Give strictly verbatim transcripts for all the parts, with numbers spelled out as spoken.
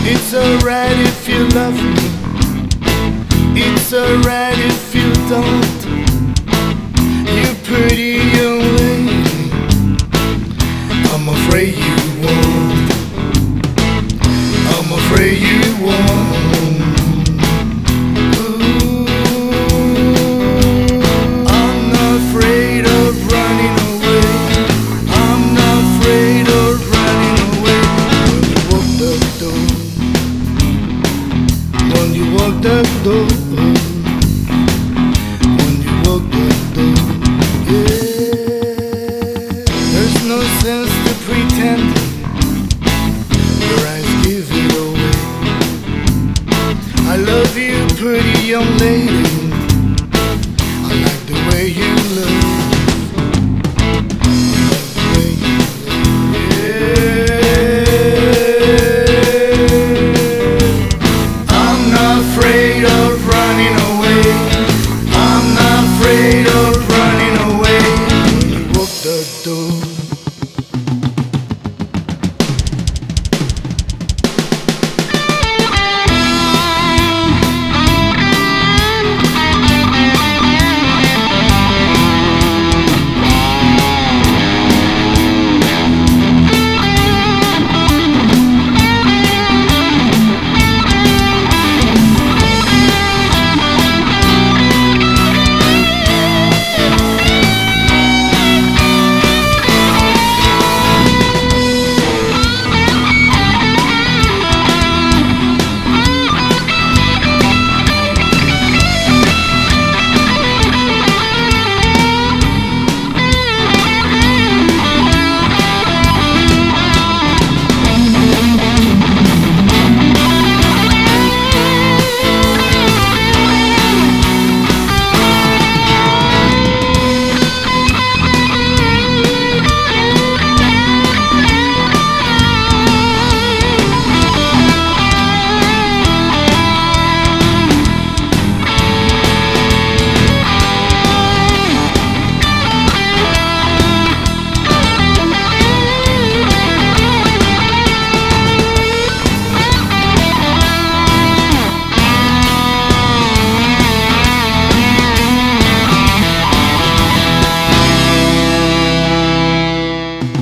It's alright if you love me, it's alright if you don't. You pretty young lady, I'm afraid you won't. I'm afraid you won't. Ooh, I'm not afraid of running away. I'm not afraid of running away. When you walk the door, when you walk the door, yeah. There's no sense to pretend. Your eyes give it away. I love you, pretty young lady. I like the way you look.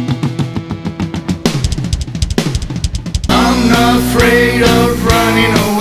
Afraid of running away.